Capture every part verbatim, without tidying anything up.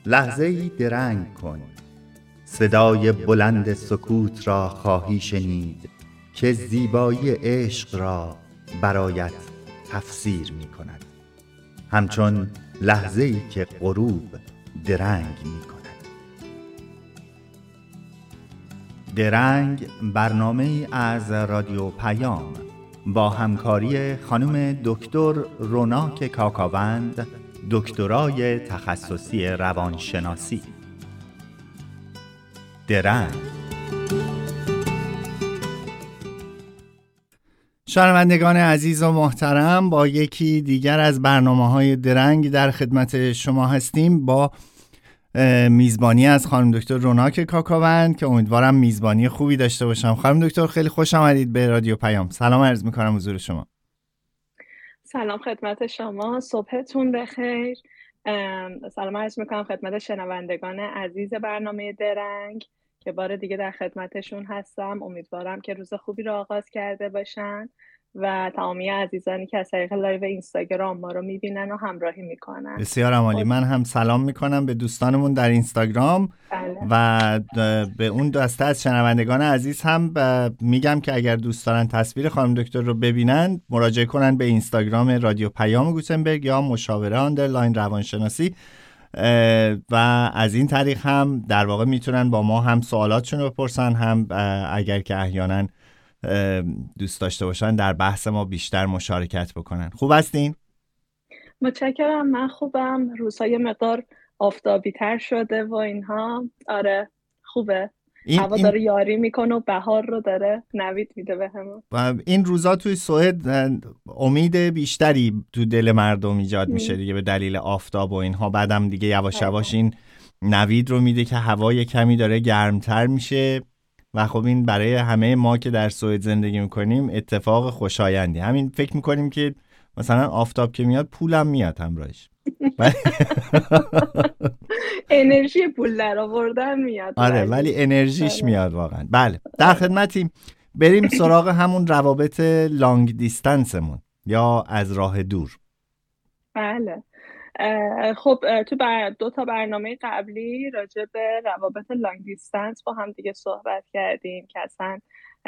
لحظه‌ای درنگ کن، صدای بلند سکوت را خواهی شنید که زیبایی عشق را برایت تفسیر می کند، همچون لحظه‌ای که غروب درنگ می کند. درنگ برنامه‌ای از رادیو پیام با همکاری خانم دکتر روناک کاکاوند، دکترای تخصصی روانشناسی. درنگ. شنوندگان عزیز و محترم، با یکی دیگر از برنامه‌های درنگ در خدمت شما هستیم با میزبانی از خانم دکتر روناک کاکاوند که امیدوارم میزبانی خوبی داشته باشم. خانم دکتر خیلی خوش آمدید به رادیو پیام. سلام عرض می‌کنم حضور شما. سلام خدمت شما، صبحتون بخیر. سلام عرض میکنم خدمت شنوندگان عزیز برنامه درنگ که بار دیگه در خدمتشون هستم. امیدوارم که روز خوبی رو آغاز کرده باشن و تمامی عزیزانی که از طریق لایو اینستاگرام ما رو میبینن و همراهی میکنن. بسیار عالی. من هم سلام میکنم به دوستانمون در اینستاگرام. بله. و به اون دسته از شنوندگان عزیز هم میگم که اگر دوست دارن تصویر خانم دکتر رو ببینن مراجعه کنن به اینستاگرام رادیو پیام گوتنبرگ یا مشاوره آندرلاین روانشناسی و از این طریق هم در واقع میتونن با ما هم سوالاتشون رو بپرسن، هم اگر که احیانا دوست داشته باشن در بحث ما بیشتر مشارکت بکنن. خوب هستین؟ متشکرم، من خوبم. روزهای مقدار آفتابی تر شده و اینها. آره خوبه، هوا داره یاری میکنه و بهار رو داره نوید میده بهمون. این روزا توی سوئد امید بیشتری تو دل مردم ایجاد میشه دیگه به دلیل آفتاب و اینها. بعدم دیگه یواش یواش این نوید رو میده که هوای کمی داره گرمتر میشه و خب این برای همه ما که در سوئد زندگی میکنیم اتفاق خوشایندی. همین فکر میکنیم که مثلا آفتاب که میاد پولم میاد همراهش. انرژی پول در آوردن میاد. آره ولی انرژیش میاد واقعا. بله در خدمتیم. بریم سراغ همون روابط لانگ دیستنسمون یا از راه دور. بله خب تو بر دو تا برنامه قبلی راجع به روابط لانگ دیستنس با هم دیگه صحبت کردیم که اصلا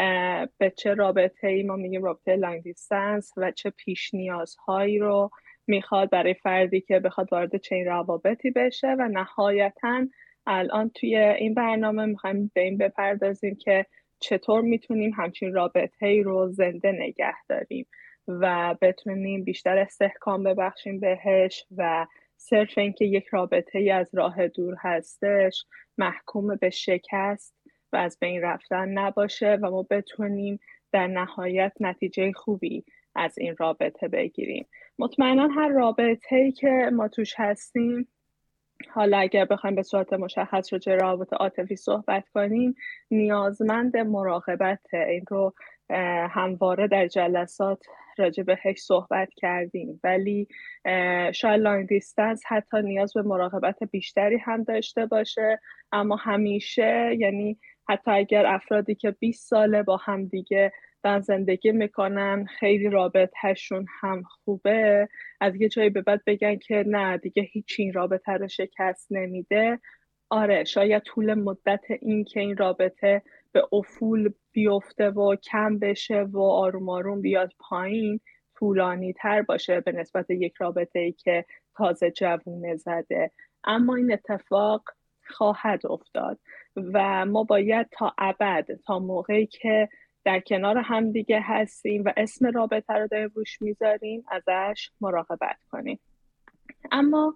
به چه رابطه ای ما میگیم رابطه لانگ دیستنس و چه پیش نیازهایی رو میخواد برای فردی که بخواد وارد چنین روابطی بشه و نهایتاً الان توی این برنامه میخوایم به این بپردازیم که چطور میتونیم همچین رابطه‌ای رو زنده نگه داریم و بتونیم بیشتر استحکام ببخشیم بهش و صرف اینکه یک رابطه‌ای از راه دور هستش محکوم به شکست و از بین رفتن نباشه و ما بتونیم در نهایت نتیجه خوبی از این رابطه بگیریم. مطمئنا هر رابطه‌ای که ما توش هستیم، حالا اگر بخوایم به صورت مشخص راجع به روابط عاطفی صحبت کنیم، نیازمند مراقبت. این رو همواره در جلسات راجع بهش صحبت کردیم، ولی شاید لانگ دیستنس حتی نیاز به مراقبت بیشتری هم داشته باشه. اما همیشه، یعنی حتی اگر افرادی که بیست ساله با هم دیگه دارن زندگی میکنن، خیلی رابطهشون هم خوبه، از یه جایی به بعد بگن که نه دیگه هیچ این رابطه رو شکست نمیده. آره شاید طول مدت این که این رابطه به افول بیفته و کم بشه و آروم آروم بیاد پایین طولانی تر باشه به نسبت یک رابطه‌ای که تازه جوونه زده، اما این اتفاق خواهد افتاد و ما باید تا ابد، تا موقعی که در کنار هم دیگه هستیم و اسم رابطه رو داریم روش میذاریم، ازش مراقبت کنیم. اما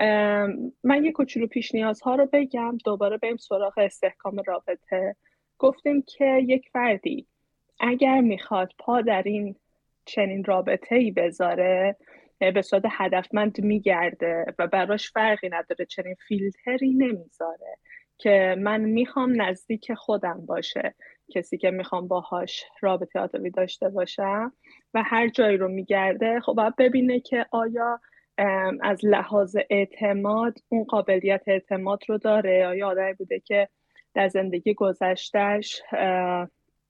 من یک کوچولو پیش نیازها رو بگم، دوباره بریم سراغ استحکام رابطه. گفتیم که یک فردی اگر میخواد پا در این چنین رابطه‌ای بذاره، به صورت هدفمند میگرده و براش فرقی نداره، چنین فیلتری نمیذاره که من میخوام نزدیک خودم باشه کسی که میخوام باهاش رابطه عاطفی داشته باشم و هر جایی رو میگرده، خب باید ببینه که آیا از لحاظ اعتماد اون قابلیت اعتماد رو داره، آیا آدمی بوده که در زندگی گذشتهش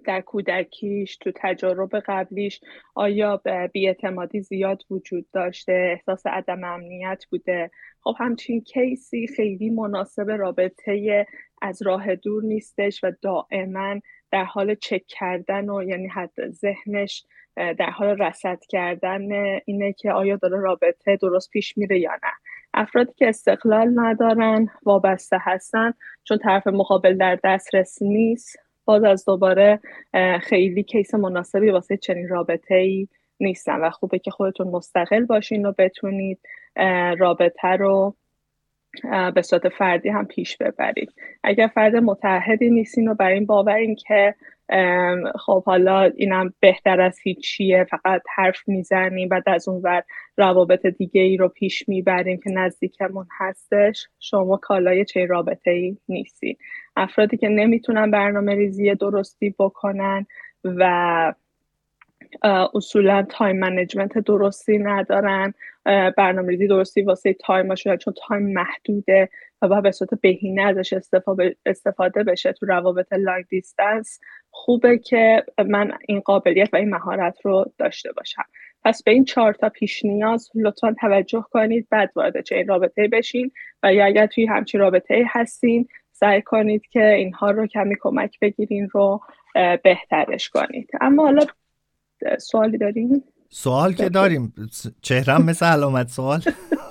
در کودکیش، تو تجارب قبلیش آیا بی‌اعتمادی زیاد وجود داشته، احساس عدم امنیت بوده. خب همچین کیسی خیلی مناسب رابطه از راه دور نیستش و دائما در حال چک کردن و یعنی حد ذهنش در حال رصد کردن اینه که آیا داره رابطه درست پیش میره یا نه. افرادی که استقلال ندارن، وابسته هستن، چون طرف مقابل در دسترس نیست، باز از دوباره خیلی کیس مناسبی واسه چنین رابطه‌ای نیستن و خوبه که خودتون مستقل باشین و بتونید رابطه رو به صورت فردی هم پیش ببرید. اگر فرد متعهدی نیستین و بر این باورین که خب حالا اینم بهتر از هیچیه، فقط حرف میزنیم بعد از اون ور روابط دیگه ای رو پیش میبریم که نزدیکمون هستش، شما کالای چه رابطه ای نیستین. افرادی که نمیتونن برنامه ریزی درستی بکنن و اصولا تایم منیجمنت درستی ندارن، برنامه ریزی درستی واسه تایم هاشون، چون تایم محدوده و باید به صورت بهینه ازش استفاده بشه تو روابط لانگ دیستنس، خوبه که من این قابلیت و این مهارت رو داشته باشم. پس به این چهار تا پیش نیاز لطفا توجه کنید بعد وارد چه این رابطه بشین و یا اگر توی همچین رابطه هستین سعی کنید که اینها رو کمی کمک بگیرین رو بهترش کنید. اما حالا سوالی داریم؟ سوال که داریم، چهرم مثل علامت سوال.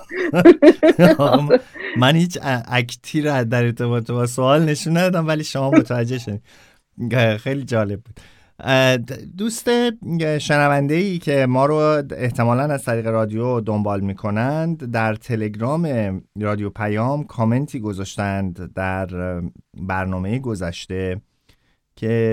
من هیچ اکتی رو در ارتباط با سوال نشون ندادم ولی شما متوجه شدید. خیلی جالب بود. دوست شنونده‌ای که ما رو احتمالاً از طریق رادیو دنبال میکنند در تلگرام رادیو پیام کامنتی گذاشتند در برنامه گذشته که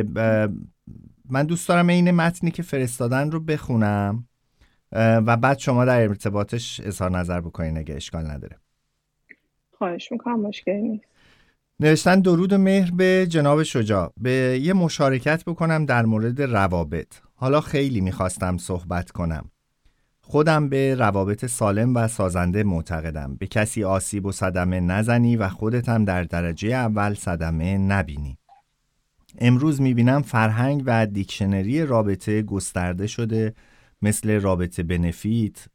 من دوست دارم این متنی که فرستادن رو بخونم و بعد شما در ارتباطش اظهار نظر بکنین اگه اشکال نداره. خواهش میکنم، مشکلی نیست. نوشتن درود و مهر به جناب شجاع. به یه مشارکت بکنم در مورد روابط. حالا خیلی میخواستم صحبت کنم. خودم به روابط سالم و سازنده معتقدم. به کسی آسیب و صدمه نزنی و خودت هم در درجه اول صدمه نبینی. امروز میبینم فرهنگ و دیکشنری رابطه گسترده شده، مثل رابطه بنفیت،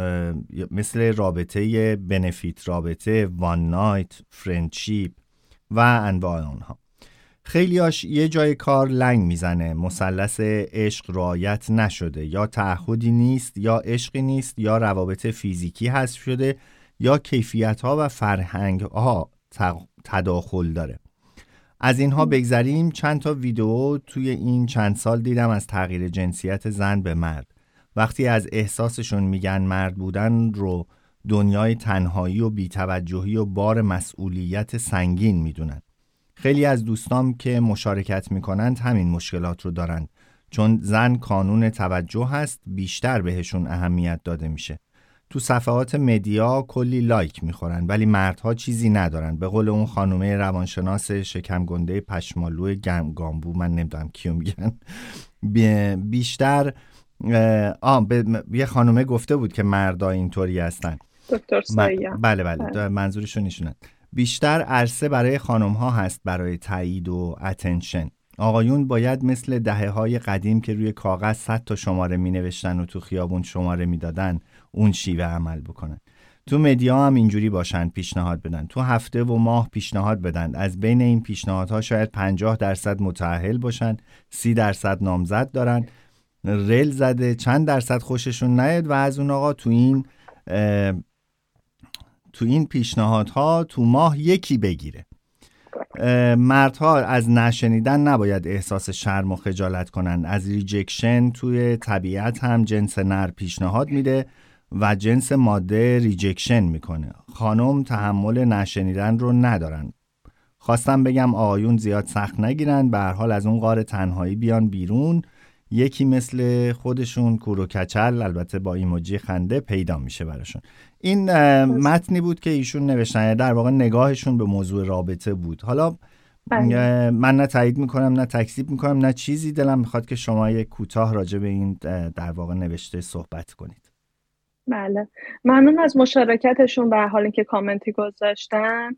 مثل رابطه بنفیت، رابطه وان نایت، فرندشیپ و انواع آنها. خیلی هاش یه جای کار لنگ میزنه، مثلث عشق رعایت نشده، یا تعهدی نیست، یا عشقی نیست، یا روابط فیزیکی حذف شده، یا کیفیت ها و فرهنگ ها تداخل داره. از اینها بگذریم، چند تا ویدیو توی این چند سال دیدم از تغییر جنسیت زن به مرد. وقتی از احساسشون میگن مرد بودن رو دنیای تنهایی و بی‌توجهی و بار مسئولیت سنگین میدونن. خیلی از دوستام که مشارکت میکنند همین مشکلات رو دارن، چون زن کانون توجه هست، بیشتر بهشون اهمیت داده میشه. تو صفحات مدیا کلی لایک میخورن ولی مردها چیزی ندارن. به قول اون خانومه روانشناس شکم گنده پشمالو گامبو، من نمیدونم کیو میگن، بیشتر آه ب... یه خانومه گفته بود که مردا اینطوری هستن. دکتر سایه. بله بله منظورشون ایشونه. بیشتر عرصه برای خانم ها هست برای تایید و اتنشن. آقایون باید مثل دهه های قدیم که روی کاغذ صد تا شماره می نوشتن و تو خیابون شماره می دادن اون شیوه عمل بکنن. تو مدیا هم اینجوری باشن، پیشنهاد بدن، تو هفته و ماه پیشنهاد بدن. از بین این پیشنهادها شاید پنجاه درصد متأهل باشن، سی درصد نامزد دارن، رل زده، چند درصد خوششون نیاد و از اون آقا تو این تو این پیشنهادها تو ماه یکی بگیره. مردها از نشنیدن نباید احساس شرم و خجالت کنن. از ریجکشن توی طبیعت هم جنس نر پیشنهاد میده و جنس ماده ریجکشن میکنه. خانم تحمل نشنیدن رو ندارن. خواستم بگم آقایون زیاد سخت نگیرن، به هر حال از اون غار تنهایی بیان بیرون، یکی مثل خودشون کور و کچل، البته با ایموجی خنده، پیدا میشه براشون. این متنی بود که ایشون نوشتن، در واقع نگاهشون به موضوع رابطه بود. حالا من نه تایید میکنم نه تکذیب میکنم نه چیزی، دلم میخواد که شما یک کوتاه راجع به این در واقع نوشته صحبت کنید. بله، ممنون از مشارکتشون. به حال اینکه کامنتی گذاشتن،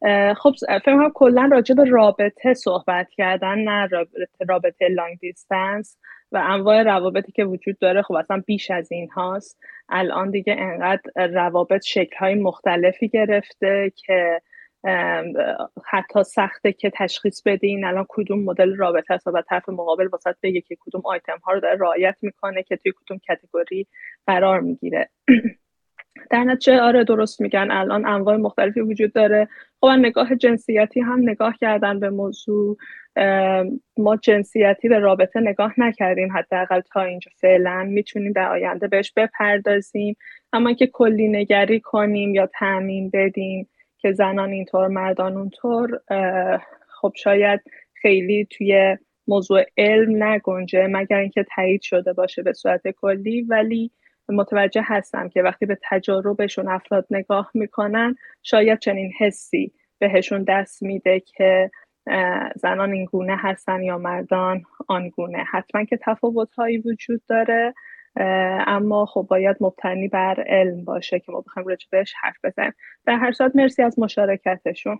خب فکر کنم کلا راجع به رابطه صحبت کردن، نه رابطه, رابطه لانگ دیستنس و انواع روابطی که وجود داره. خب اصلا بیش از این هاست. الان دیگه انقدر روابط شکل‌های مختلفی گرفته که حتی سخته که تشخیص بدین الان کدوم مدل رابطه است و طرف مقابل واسط بگه که کدوم آیتم ها رو داره رعایت میکنه که توی کدوم کاتگوری قرار میگیره. در نتیجه آره درست میگن، الان انواع مختلفی وجود داره. خب نگاه جنسیتی هم نگاه کردن به موضوع. ما جنسیتی به رابطه نگاه نکردیم حداقل تا اینجا فعلا، میتونیم در آینده بهش بپردازیم، اما که کلی نگری کنیم یا تعمیم بدیم که زنان اینطور مردان اونطور، خب شاید خیلی توی موضوع علم نگنجه مگر اینکه تایید شده باشه به صورت کلی. ولی متوجه هستم که وقتی به تجاربشون افراد نگاه میکنن شاید چنین حسی بهشون دست میده که زنان این گونه هستن یا مردان آن گونه. حتما که تفاوت‌هایی وجود داره، اما خب باید مبتنی بر علم باشه که ما بخوایم راجع بهش حرف بزنیم. در هر صورت مرسی از مشارکتشون.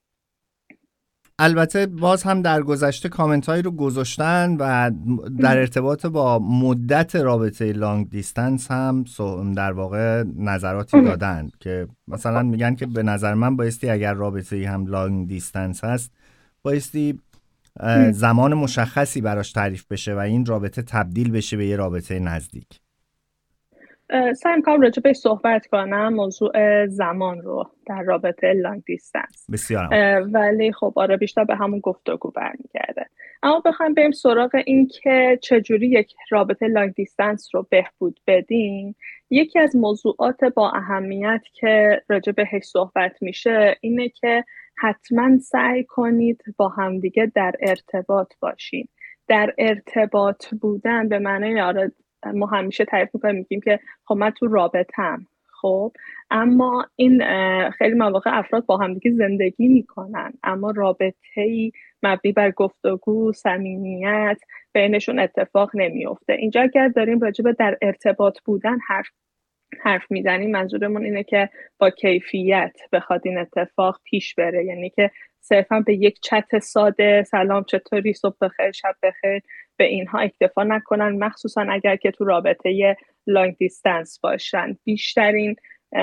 البته باز هم در گذشته کامنت هایی رو گذاشتن و در ارتباط با مدت رابطه لانگ دیستنس هم در واقع نظراتی دادن که مثلا میگن که به نظر من بایستی اگر رابطه هم لانگ دیستنس هست بایستی زمان مشخصی براش تعریف بشه و این رابطه تبدیل بشه به یه رابطه نزدیک. سعی می‌کنم راجع بهش صحبت کنم، موضوع زمان رو در رابطه لانگ دیستنس. بسیار ولی خب آره بیشتر به همون گفتگو برمیگرده. اما بخوایم بریم سراغ این که چجوری یک رابطه لانگ دیستنس رو بهبود بدیم، یکی از موضوعات با اهمیت که راجع بهش صحبت میشه اینه که حتما سعی کنید با همدیگه در ارتباط باشین. در ارتباط بودن به معنی آره ما همیشه تعریف میکنیم میگیم که خب من تو رابطه‌ام، خب اما این خیلی مواقع افراد با همدیگه زندگی میکنن اما رابطه‌ای مبنی بر گفتگو، صمیمیت بینشون اتفاق نمیفته. اینجا اگر داریم راجع به در ارتباط بودن حرف حرف میزنیم منظورمون اینه که با کیفیت بخواد این اتفاق پیش بره، یعنی که صرفا به یک چت ساده سلام چطوری صبح بخیر شب بخیر به اینها اکتفا نکنن، مخصوصا اگر که تو رابطه لانگ دیستنس باشن. بیشترین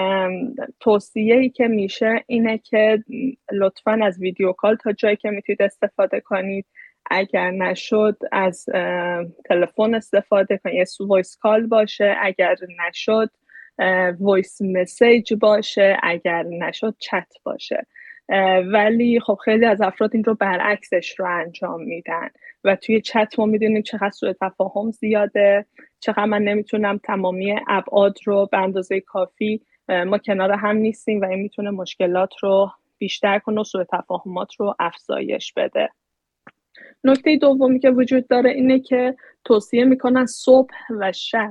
توصیه‌ای که میشه اینه که لطفاً از ویدیو کال تا جایی که میتونید استفاده کنید، اگر نشد از تلفن استفاده کنید، یه وایس کال باشه، اگر نشد وایس مسیج باشه، اگر نشد چت باشه. ولی خب خیلی از افراد این رو برعکسش رو انجام میدن و توی چت ما میدونیم چقدر سوء تفاهم زیاده، چقدر من نمیتونم تمامی ابعاد رو به اندازه کافی ما کنار هم نیستیم و این میتونه مشکلات رو بیشتر کنه و سوء تفاهمات رو افزایش بده. نکته دومی که وجود داره اینه که توصیه میکنن صبح و شب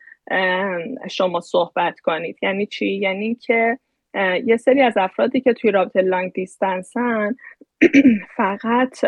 شما صحبت کنید. یعنی چی؟ یعنی که یه سری از افرادی که توی رابطه لانگ دیستنسن فقط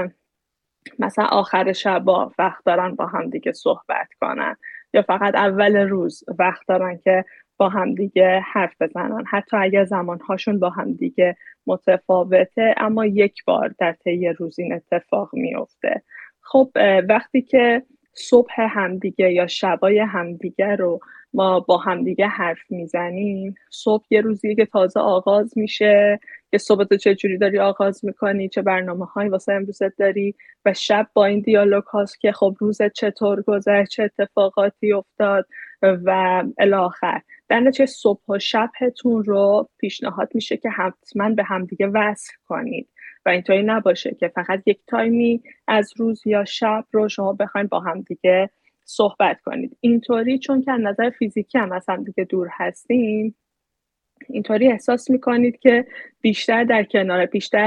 مثلا آخر شبا وقت دارن با هم دیگه صحبت کنن یا فقط اول روز وقت دارن که با هم دیگه حرف بزنن، حتی اگر زمانهاشون با هم دیگه متفاوته اما یک بار در طی روز این اتفاق میفته. خب وقتی که صبح همدیگه یا شبای همدیگه رو ما با همدیگه حرف میزنیم، صبح یه روزیه که تازه آغاز میشه که صبح تو چجوری داری آغاز میکنی، چه برنامه هایی واسه امروزت داری، و شب با این دیالوگ هاست که خب روزت چطور گذشت، چه اتفاقاتی افتاد و الی آخر. در نتیجه صبح و شبتون رو پیشنهاد میشه که حتما به همدیگه وصل کنید و اینطوری نباشه که فقط یک تایمی از روز یا شب رو شما بخواید با همدیگه صحبت کنید. اینطوری چون که از نظر فیزیکی هم از همدیگه دور هستین، اینطوری احساس میکنید که بیشتر در کنار، بیشتر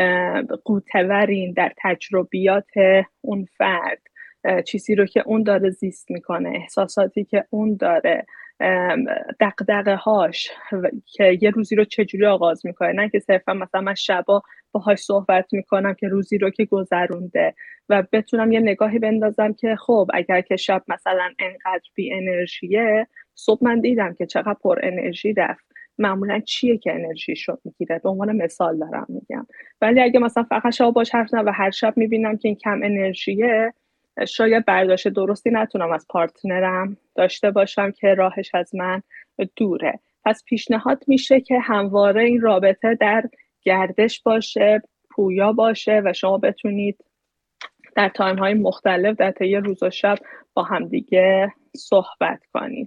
قوتورین در تجربیات اون فرد، چیزی رو که اون داره زیست میکنه، احساساتی که اون داره، دغدغه هاش که یه روزی رو چجوری آغاز میکنه، نه که صرفا مثلا من شبا باهاش صحبت میکنم که روزی رو که گذرونده و بتونم یه نگاهی بندازم که خب اگر که شب مثلا انقدر بی انرژیه، صبح من دیدم که چقدر پر انرژی رفت معمولا چیه که انرژیش رو میگیره. به عنوان مثال دارم میگم. ولی اگه مثلا فقط شب باش حرف نزنم و هر شب میبینم که این کم انرژیه، شاید برداشت درستی نتونم از پارتنرم داشته باشم که راهش از من دوره. پس پیشنهاد میشه که همواره این رابطه در گردش باشه، پویا باشه و شما بتونید در تایم های مختلف در طی روز و شب با همدیگه صحبت کنید.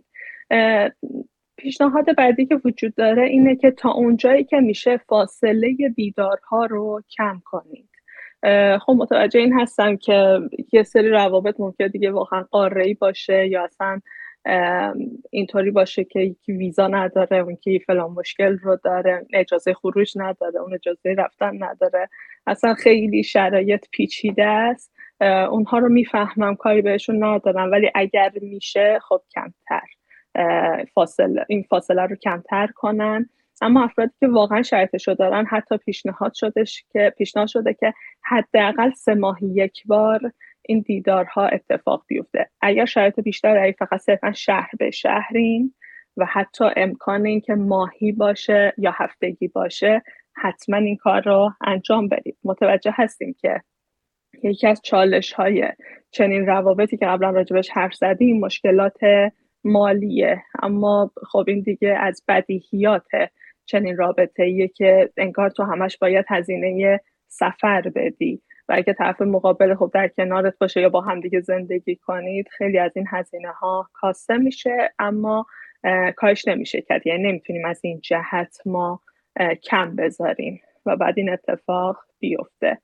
پیشنهاد بعدی که وجود داره اینه که تا اونجایی که میشه فاصله دیدارها رو کم کنید. خب متوجه این هستم که یه سری روابط ممکنه دیگه واقعا قاره‌ای باشه یا اصلا اینطوری باشه که یکی ویزا نداره، اون که فلان مشکل رو داره، اجازه خروج نداره، اون اجازه رفتن نداره، اصلا خیلی شرایط پیچیده است. اونها رو میفهمم، کاری بهشون ندارم، ولی اگر میشه خب کمتر فاصله این فاصله رو کمتر کنن. اما افرادی که واقعا شرایطشو دارن، حتی پیشنهاد شدش که پیشنهاد شده که حداقل سه ماهی یک بار این دیدارها اتفاق بیفته. اگر شرایط بیشتر ای فقط صرفا شهر به شهرین و حتی امکان این که ماهی باشه یا هفتگی باشه، حتما این کار رو انجام بدید. متوجه هستیم که یکی از چالش های چنین روابطی که قبلا راجبش حرف زدیم مشکلات مالیه، اما خب این دیگه از بدیهیات چنین رابطه‌ایه که انگار تو همش باید هزینه سفر بدی و اگه طرف مقابل خب در کنارت باشه یا با هم دیگه زندگی کنید، خیلی از این هزینه ها کاسته میشه، اما کارش نمیشه کرد. یعنی نمیتونیم از این جهت ما کم بذاریم و بعد این اتفاق بیفته.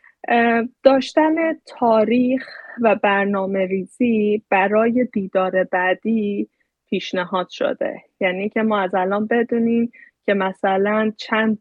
داشتن تاریخ و برنامه ریزی برای دیدار بعدی پیشنهاد شده. یعنی که ما از الان بدونیم که مثلا چند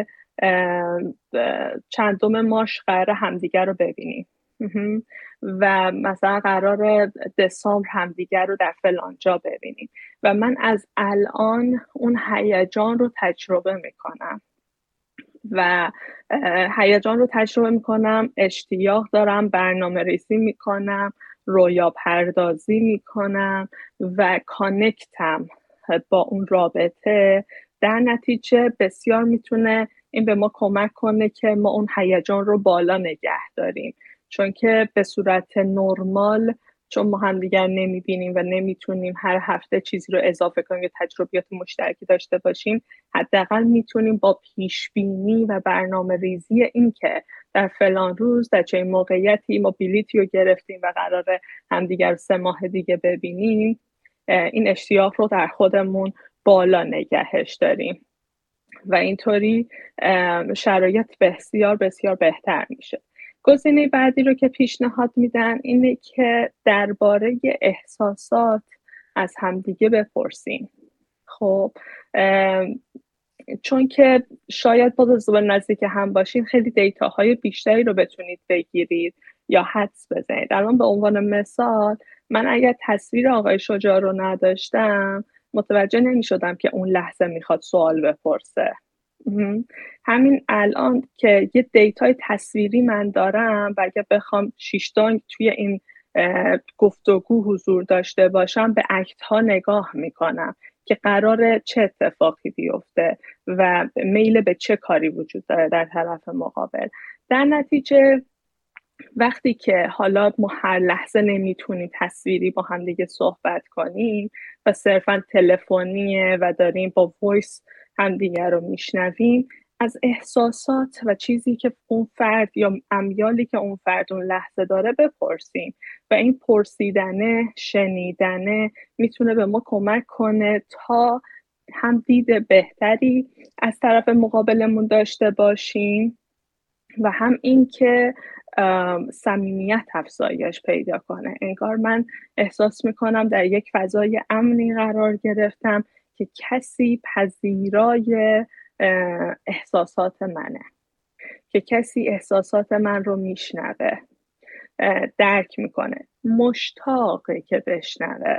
چندم ماش قرار همدیگر رو ببینیم و مثلا قرار دسامبر همدیگر رو در فلان جا ببینیم و من از الان اون هیجان رو تجربه میکنم و هیجان رو تجربه میکنم، اشتیاق دارم، برنامه ریزی میکنم، رویا پردازی میکنم و کانکتم با اون رابطه. در نتیجه بسیار میتونه این به ما کمک کنه که ما اون هیجان رو بالا نگه داریم، چون که به صورت نرمال چون ما هم دیگر نمیبینیم و نمیتونیم هر هفته چیزی رو اضافه کنیم یا تجربیات مشترکی داشته باشیم، حداقل میتونیم با پیشبینی و برنامه ریزی این که در فلان روز در چه موقعیتی ما بلیطی رو گرفتیم و قراره همدیگر رو سه ماه دیگه ببینیم، این اشتیاق رو در خودمون بالا نگهش داریم و اینطوری شرایط بسیار بسیار بهتر میشه. گزینه بعدی رو که پیشنهاد میدن اینه که درباره احساسات از همدیگه بپرسیم. خب چون که شاید با زبان نزدیک هم باشین خیلی دیتاهای بیشتری رو بتونید بگیرید یا حدس بزنید. الان به عنوان مثال من اگر تصویر آقای شجاع رو نداشتم متوجه نمی شدم که اون لحظه میخواد سوال بپرسه. همین الان که یه دیتای تصویری من دارم و اگه بخوام شیشتانگ توی این گفتگو حضور داشته باشم به اکت ها نگاه میکنم که قراره چه اتفاقی بیفته و میل به چه کاری وجود داره در طرف مقابل. در نتیجه وقتی که حالا ما هر لحظه نمیتونیم تصویری با هم دیگه صحبت کنیم و صرفا تلفنیه و داریم با وایس هم دیگه رو میشنویم، از احساسات و چیزی که اون فرد یا امیالی که اون فرد اون لحظه داره بپرسیم و این پرسیدنه، شنیدنه میتونه به ما کمک کنه تا هم دید بهتری از طرف مقابلمون داشته باشیم و هم این که صمیمیت افزایش پیدا کنه. انگار من احساس میکنم در یک فضای امنی قرار گرفتم که کسی پذیرای احساسات منه، که کسی احساسات من رو میشنوه، درک میکنه، مشتاقه که بشنوه.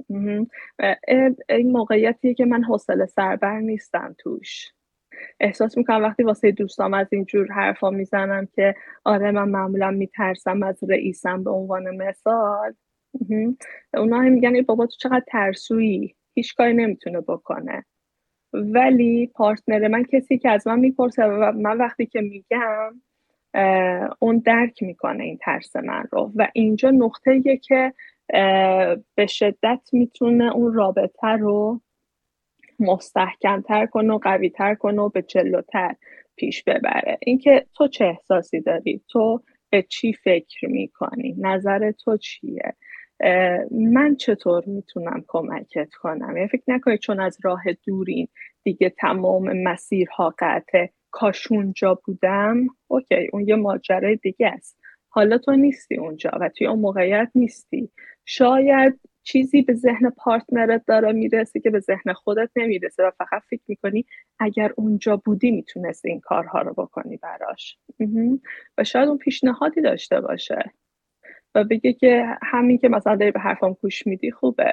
این موقعیتیه که من حوصله سربر نیستم توش. احساس میکنم وقتی واسه دوستام از اینجور حرفا میزنم که آره من معمولا میترسم از رئیسم به عنوان مثال، اونا هم میگن ای بابا تو چقدر ترسویی، هیچ کاری نمیتونه بکنه ولی پارتنر من کسی که از من میپرسه و من وقتی که میگم اون درک میکنه این ترس من رو و اینجا نقطه‌ایه که به شدت میتونه اون رابطه رو مستحکم‌تر کنه و قوی‌تر کنه و به جلوتر پیش ببره. اینکه تو چه احساسی داری، تو به چی فکر میکنی، نظر تو چیه، من چطور میتونم کمکت کنم. یعنی فکر نکنید چون از راه دورین دیگه تمام مسیرها قطعه، کاش اونجا بودم، اوکی اون یه ماجرای دیگه است، حالا تو نیستی اونجا و توی اون موقعیت نیستی. شاید چیزی به ذهن پارتنرت داره میرسه که به ذهن خودت نمیرسه و فقط فکر میکنی اگر اونجا بودی میتونستی این کارها رو بکنی براش و شاید اون پیشنهادی داشته باشه و بگه که همین که مثلا داری به حرفم گوش میدی خوبه،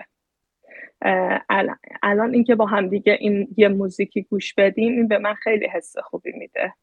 الان این که با هم دیگه این یه موزیکی گوش بدیم این به من خیلی حس خوبی میده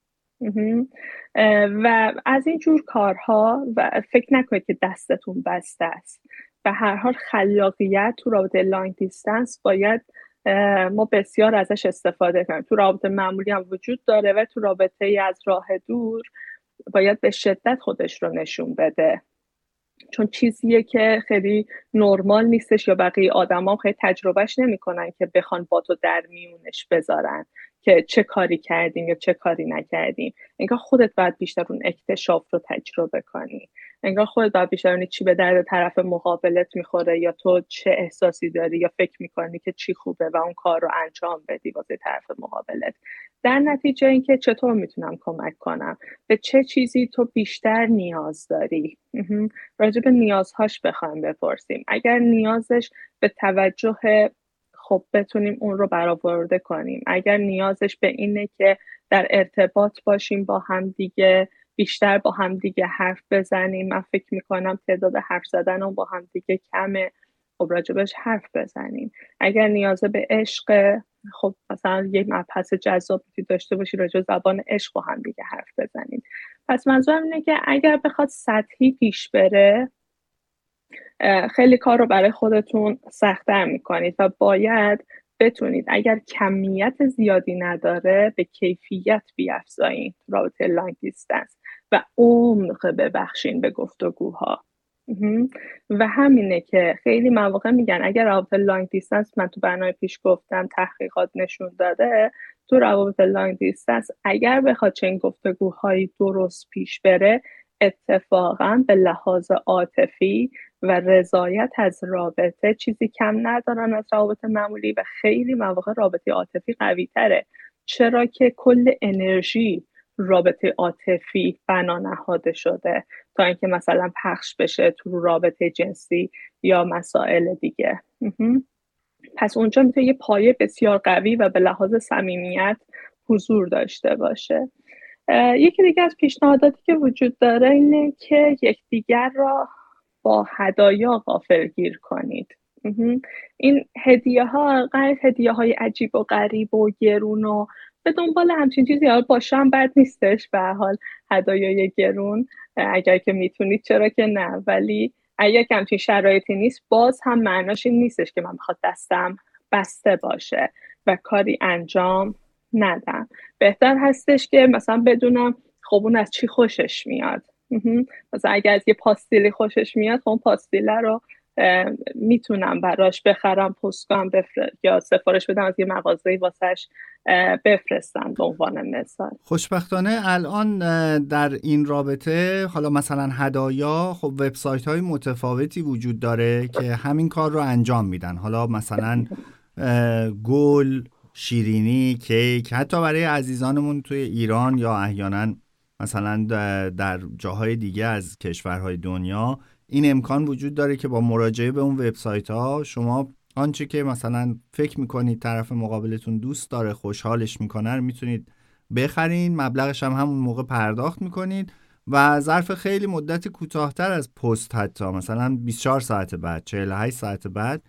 و از این جور کارها. و فکر نکنید که دستتون بسته است، به هر حال خلاقیت تو رابطه لانگ دیستنس باید ما بسیار ازش استفاده کنیم. تو رابطه معمولی هم وجود داره و تو رابطه از راه دور باید به شدت خودش رو نشون بده، چون چیزیه که خیلی نرمال نیستش یا بقیه آدما خیلی تجربهش نمیکنن که بخوان با تو در میونش بذارن که چه کاری کردیم یا چه کاری نکردیم. انگار خودت باید بیشتر اون اکتشاف رو تجربه کنی، انگار خودت باید بیشتر اون چی به درد طرف مقابلت میخوره یا تو چه احساسی داری یا فکر میکنی که چی خوبه و اون کار رو انجام بدی واسه طرف مقابلت. در نتیجه اینکه چطور میتونم کمک کنم، به چه چیزی تو بیشتر نیاز داری، راجع به نیازهاش بخوایم بپرسیم. اگر نیازش به توجه، خب بتونیم اون رو برآورده کنیم. اگر نیازش به اینه که در ارتباط باشیم با هم دیگه، بیشتر با هم دیگه حرف بزنیم، من فکر میکنم تعداد حرف زدن هم با هم دیگه کمه، خب راجبش حرف بزنیم. اگر نیازه به عشق، خب مثلا یک مبحث جذابی داشته باشی راجع زبان عشق با هم دیگه حرف بزنیم. پس منظورم اینه که اگر بخواد سطحی پیش بره خیلی کار رو برای خودتون سخت‌تر میکنید و باید بتونید اگر کمیت زیادی نداره به کیفیت بیافزایید رابطه لانگ دیستنس و عمق ببخشین به گفتگوها. و همینه که خیلی مواقع میگن اگر رابطه لانگ دیستنس، من تو برنامه پیش گفتم تحقیقات نشون داده تو رابطه لانگ دیستنس اگر بخواد چنین گفتگوهایی درست پیش بره، اتفاقا به لحاظ عاطفی و رضایت از رابطه چیزی کم ندارن از رابطه معمولی و خیلی مواقع رابطه عاطفی قوی تره، چرا که کل انرژی رابطه عاطفی بنا نهاده شده تا اینکه مثلا پخش بشه تو رابطه جنسی یا مسائل دیگه. پس اونجا میتونه یه پایه بسیار قوی و به لحاظ صمیمیت حضور داشته باشه. یکی دیگه از پیشنهاداتی که وجود داره اینه که یکدیگر را با هدایا غافلگیر کنید. این هدیه ها غیر هدیه های عجیب و غریب و گرون و به دنبال همچین چیزی ها باشم بد نیستش، به هر حال هدایای گرون اگر که میتونید چرا که نه، ولی اگر که همچین شرایطی نیست باز هم معناش این نیستش که من بخواد دستم بسته باشه و کاری انجام ندم. بهتر هستش که مثلا بدونم خب اون از چی خوشش میاد. مثلا اگر از یه پاستیلی خوشش میاد، خب اون پاستیله رو میتونم براش بخرم، پست کنم بفر... یا سفارش بدم از یه مغازه‌ای واسش بفرستم به عنوان مثال. خوشبختانه الان در این رابطه حالا مثلا هدایا، خب وبسایت‌های متفاوتی وجود داره که همین کار رو انجام میدن. حالا مثلا گل، شیرینی، کیک، حتی برای عزیزانمون توی ایران یا احیانا مثلا در جاهای دیگه از کشورهای دنیا این امکان وجود داره که با مراجعه به اون وبسایت ها شما آنچه که مثلا فکر میکنید طرف مقابلتون دوست داره، خوشحالش میکنه رو میتونید بخرین، مبلغش هم همون موقع پرداخت میکنید و ظرف خیلی مدت کوتاه‌تر از پست، حتی مثلا بیست و چهار ساعت بعد، چهل و هشت ساعت بعد،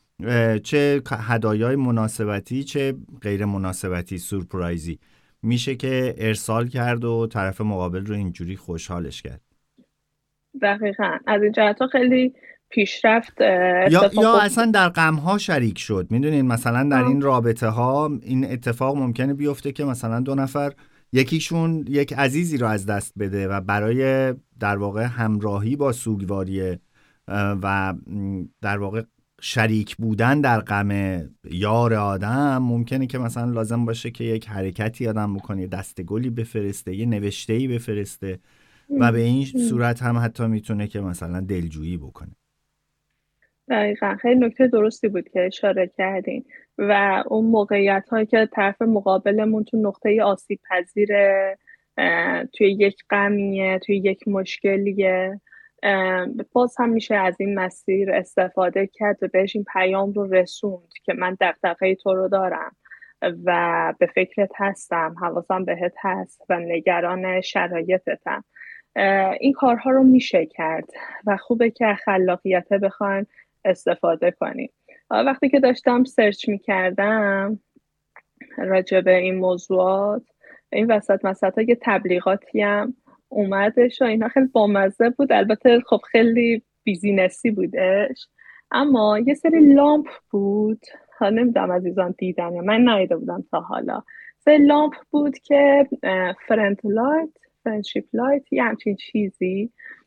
چه هدایای مناسبتی چه غیر مناسبتی، سورپرایزی میشه که ارسال کرد و طرف مقابل رو اینجوری خوشحالش کرد. دقیقاً از این جهت خیلی پیشرفت یا یا اصلا در غم‌ها شریک شد. میدونین مثلا در این رابطه ها این اتفاق ممکنه بیفته که مثلا دو نفر یکیشون یک عزیزی رو از دست بده و برای در واقع همراهی با سوگواری و در واقع شریک بودن در غم یار آدم ممکنه که مثلا لازم باشه که یک حرکتی آدم بکنه، دستگلی بفرسته، یه نوشته‌ای بفرسته و به این صورت هم حتی میتونه که مثلا دلجویی بکنه. دقیقا خیلی نکته درستی بود که اشاره کردین و اون موقعیت هایی که طرف مقابلمون تو نقطه آسیب پذیره، توی یک غمیه، توی یک مشکلیه، باز هم میشه از این مسیر استفاده کرد و بهش این پیام رو رسوند که من دغدغه تو رو دارم و به فکرت هستم، حواسم بهت هست و نگران شرایطتم. این کارها رو میشه کرد و خوبه که خلاقیت بخوایم استفاده کنیم. وقتی که داشتم سرچ میکردم راجع به این موضوعات، این وسط مسط ها یه تبلیغاتی هم اومدش و اینا خیلی بامزه بود. البته خب خیلی بیزینسی بودش، اما یه سری لامپ بود، ها نمیدونم عزیزان دیدن یا من ندیده بودم تا حالا. سری لامپ بود که فرند لایت، فرندشیپ لایت، یه همچین چیزی،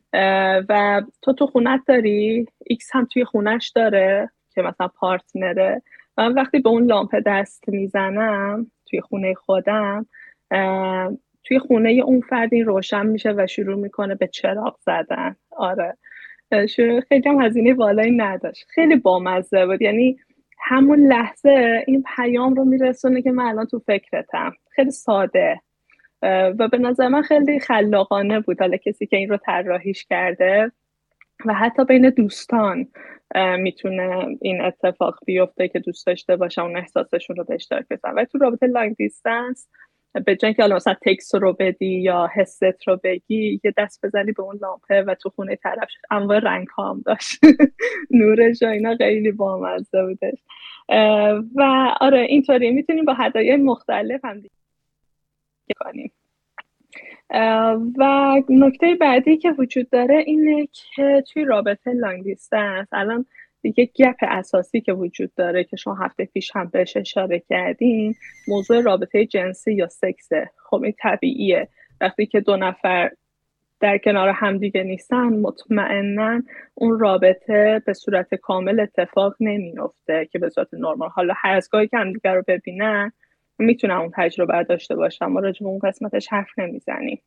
و تو تو خونت داری، ایکس هم توی خونش داره که مثلا پارتنره. من وقتی به اون لامپ دست میزنم توی خونه خودم، توی خونه اون فرد این روشن میشه و شروع میکنه به چراغ زدن. آره شروع خیلی هم هزینه بالایی نداشت، خیلی بامزه بود. یعنی همون لحظه این پیام رو میرسونه که من الان تو فکرتم. خیلی ساده و به نظر من خیلی خلاقانه بود حالا کسی که این رو طراحیش کرده. و حتی بین دوستان میتونه این اتفاق بیفته که دوست داشته باشن اون احساسشون رو به اشتراک بذارن. و تو رابطه لانگ دیستنس به جای اینکه حالا مثلا تکست رو بدی یا حست رو بگی، یه دست بزنی به اون لامپه و تو خونه طرف انواع رنگ ها هم داشت نورش و اینا خیلی بامزه بودش. و آره اینطوری میتونیم با هدایای مختلف هم دیگه کنیم. و نکته بعدی که وجود داره اینه که توی رابطه لانگ دیستنس الان دیگه گپ اساسی که وجود داره که شما هفته پیش هم بهش اشاره کردین، موضوع رابطه جنسی یا سکسه. خب این طبیعیه، وقتی که دو نفر در کنار همدیگه نیستن مطمئناً اون رابطه به صورت کامل اتفاق نمیفته که به صورت نرمال. حالا هر از گاهی که همدیگه رو ببینن میتونن اون تجربه داشته باشن، ما راجع به اون قسمتش حرف نمیزنیم،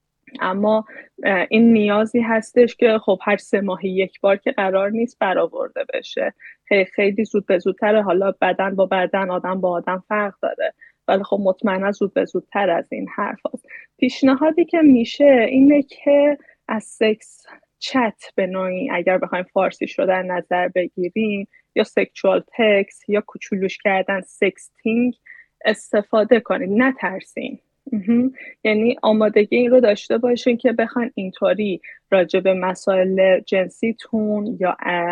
اما این نیازی هستش که خب هر سه ماهی یک بار که قرار نیست برآورده بشه. خیلی خیلی زود به زودتر. حالا بدن با بدن، آدم با آدم فرق داره، ولی خب مطمئنا زود به زودتر از این حرف هست. پیشنهادی که میشه اینه که از سکس چت به نوعی اگر بخوایم فارسیش رو در نظر بگیریم یا سکشوال تکس یا کوچولوش کردن سکستینگ استفاده کنید، نترسین. یعنی آمادگی این رو داشته باشین که بخواین اینطوری راجع به مسائل جنسیتون یا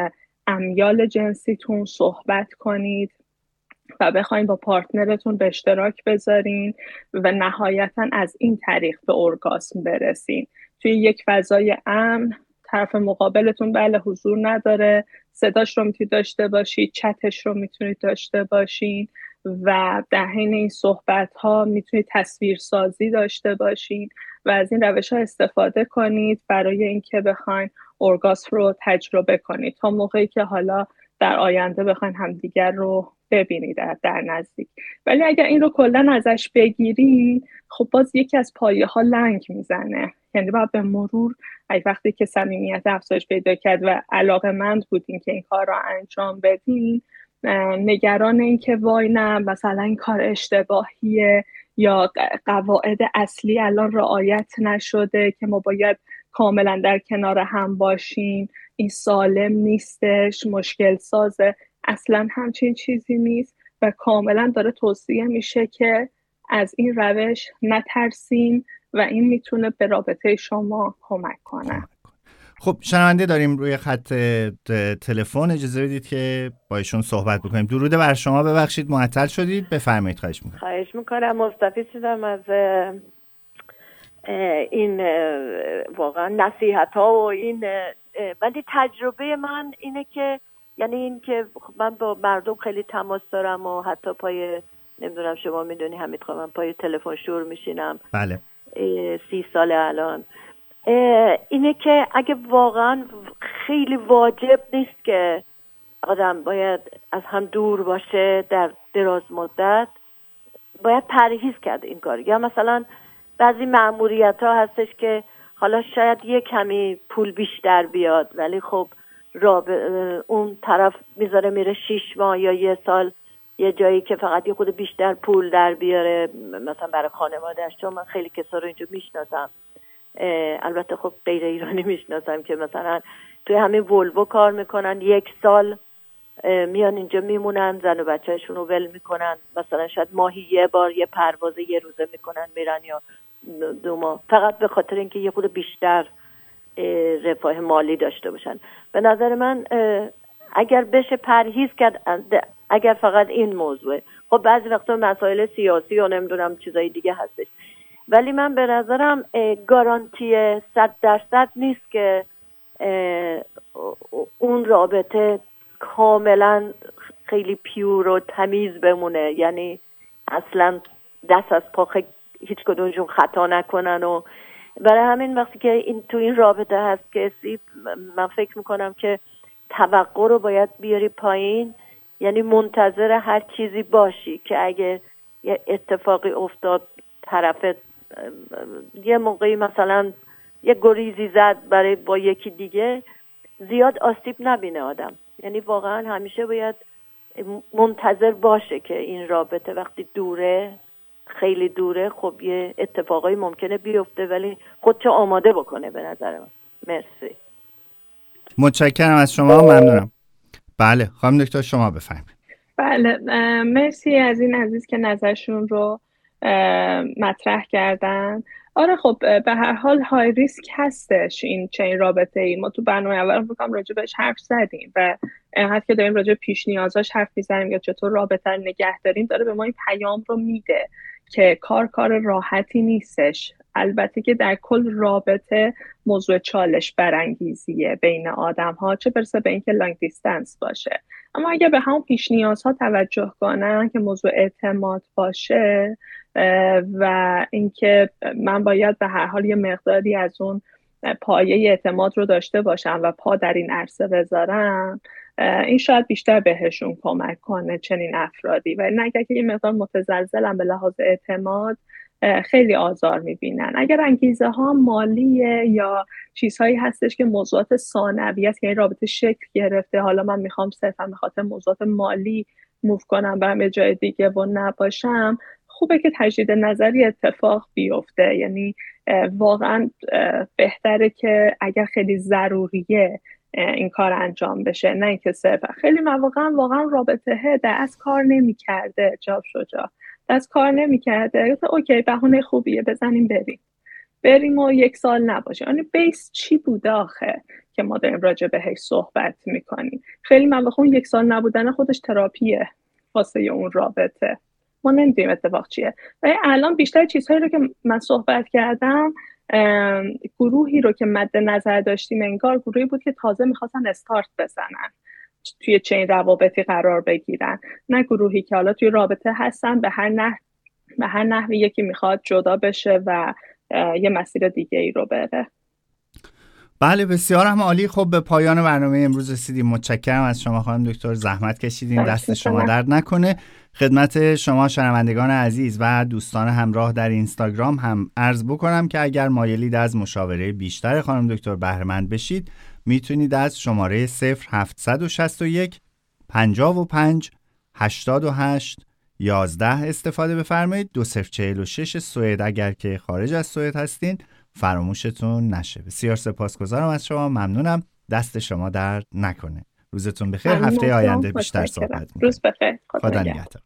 امیال جنسیتون صحبت کنید و بخواین با پارتنرتون به اشتراک بذارین و نهایتاً از این طریق به ارگاسم برسین توی یک فضای امن. طرف مقابلتون بله حضور نداره، صداش رو میتونید داشته باشید، چتش رو میتونید داشته باشین و در حین این صحبت ها میتونید تصویر سازی داشته باشین و از این روش ها استفاده کنید برای اینکه بخواین ارگاسم رو تجربه کنید تا موقعی که حالا در آینده بخواین همدیگر رو ببینید در, در نزدیک. ولی اگر این رو کلا ازش بگیرین خب باز یکی از پایه ها لنگ میزنه. یعنی باید به مرور ای وقتی که صمیمیت افزایش پیدا کرد و علاقه‌مند بودین که این کار رو انجام بدین، نگران این که وای نه مثلا این کار اشتباهیه یا قواعد اصلی الان رعایت نشده که ما باید کاملا در کنار هم باشیم، این سالم نیستش، مشکل سازه، اصلا همچین چیزی نیست و کاملا داره توصیه میشه که از این روش نترسین و این میتونه به رابطه شما کمک کنه. خب شنونده داریم روی خط تلفن، اجازه بدید که با ایشون صحبت بکنیم. درود بر شما، ببخشید معطل شدید، بفرمایید. خواهش میکنم. خواهش میکنم. مستفید شدم از این واقعا نصیحت ها و این ولی تجربه من اینه که یعنی این که من با مردم خیلی تماس دارم و حتی پای نمیدونم شما میدونی حمید خواهم من پای تلفن شور میشینم. بله. سی سال الان. اینه که اگه واقعا خیلی واجب نیست که آدم باید از هم دور باشه در دراز مدت، باید پرهیز کرد این کار. یا مثلا بعضی مأموریت ها هستش که حالا شاید یه کمی پول بیشتر بیاد ولی خب راب... اون طرف میذاره میره شیش ماه یا یه سال یه جایی که فقط یه خود بیشتر پول در بیاره مثلا برای خانواده‌اش. چون من خیلی کسا رو اینجا میشناسم، البته خب غیر ایرانی میشناسم که مثلا توی همین ولوو کار میکنن، یک سال میان اینجا میمونن، زن و بچه‌شون رو ول میکنن، مثلا شاید ماهی یه بار یه پرواز یه روزه میکنن میرن یا دو ماه، فقط به خاطر اینکه یه خود بیشتر رفاه مالی داشته باشن. به نظر من اگر بشه پرهیز کرد، اگر فقط این موضوعه، خب بعضی وقتا مسائل سیاسی یا نمیدونم چیزای دیگه هستش، ولی من به نظرم گارانتی صد درصد نیست که اون رابطه کاملا خیلی پیور و تمیز بمونه، یعنی اصلا دست از پا هیچ کدومشون خطا نکنن. و برای همین وقتی که این تو این رابطه هست که من فکر میکنم که توقع رو باید بیاری پایین، یعنی منتظر هر چیزی باشی که اگه یه اتفاقی افتاد طرفت یه موقعی مثلا یه گریزی زد برای با یکی دیگه، زیاد آسیب نبینه آدم. یعنی واقعا همیشه باید منتظر باشه که این رابطه وقتی دوره، خیلی دوره، خب یه اتفاقایی ممکنه بیفته ولی خودشو آماده بکنه به نظر من. مرسی. متشکرم از شما، ممنونم. بله خانم دکتر شما بفرمایید. بله مرسی از این عزیز که نظرشون رو مطرح کردن. آره خب به هر حال های ریسک هستش این چنین رابطه ای. ما تو برنامه اول بکنم راجع بهش حرف زدیم و اینقدر که داریم راجع پیش نیازاش حرف میزنیم یا چطور رابطه رو نگه داریم، داره به ما این پیام رو میده که کار کار راحتی نیستش. البته که در کل رابطه موضوع چالش برانگیزیه بین آدم ها، چه برسه به اینکه لانگ دیستنس باشه. اما اگه به همون پیش نیازها توجه کنن که موضوع اعتماد باشه و اینکه من باید به هر حال یه مقداری از اون پایه اعتماد رو داشته باشم و پا در این عرصه بذارم، این شاید بیشتر بهشون کمک کنه چنین افرادی. و نه اگر که یه مقدار متزلزلن به لحاظ اعتماد خیلی آزار میبینن. اگر انگیزه ها مالیه یا چیزهایی هستش که موضوعات ثانویه است، یعنی رابطه شکل گرفته، حالا من میخوام صرفا به خاطر موضوعات مالی موو کنم برم یه جای دیگه و نباشم، خوبه که تجدید نظری اتفاق بیفته. یعنی واقعا بهتره که اگر خیلی ضروریه این کار انجام بشه، نه اینکه صرفا خیلی مواقع واقعا رابطه دست کار نمی‌کرده، جاب شجاع دست کار نمی‌کرده، اوکی بهونه خوبیه بزنیم بریم بریم و یک سال نباشه. یعنی بیس چی بوده آخه که ما داریم راجع بهش صحبت میکنیم؟ خیلی مواقع اون یک سال نبودن خودش تراپیه واسه اون رابطه. ما نمیدونیم اتفاق چیه. و الان بیشتر چیزهایی رو که من صحبت کردم، گروهی رو که مد نظر داشتیم انگار گروهی بود که تازه میخواستن استارت بزنن، توی چنین روابطی قرار بگیرن، نه گروهی که حالا توی رابطه هستن به هر نحو به هر نحوی یکی میخواد جدا بشه و یه مسیر دیگه ای رو بره. بله بسیار هم عالی. خب به پایان برنامه امروز رسیدیم. متشکرم از شما خانم دکتر، زحمت کشیدین، دست شما درد نکنه. خدمت شما شنوندگان عزیز و دوستان همراه در اینستاگرام هم عرض بکنم که اگر مایلید از مشاوره بیشتر خانم دکتر بهره مند بشید، میتونید از شماره صفر هفت شش یک پنجاه و پنج هشتاد و هشت یازده استفاده بفرمایید. دو صفر چهل و شش سوئد اگر که خارج از سوئد هستین فراموشتون نشه. بسیار سپاسگزارم از شما، ممنونم، دست شما درد نکنه. روزتون بخیر. هفته آینده بیشتر صحبت می‌کنیم. روز بخیر. خدا نگهدار.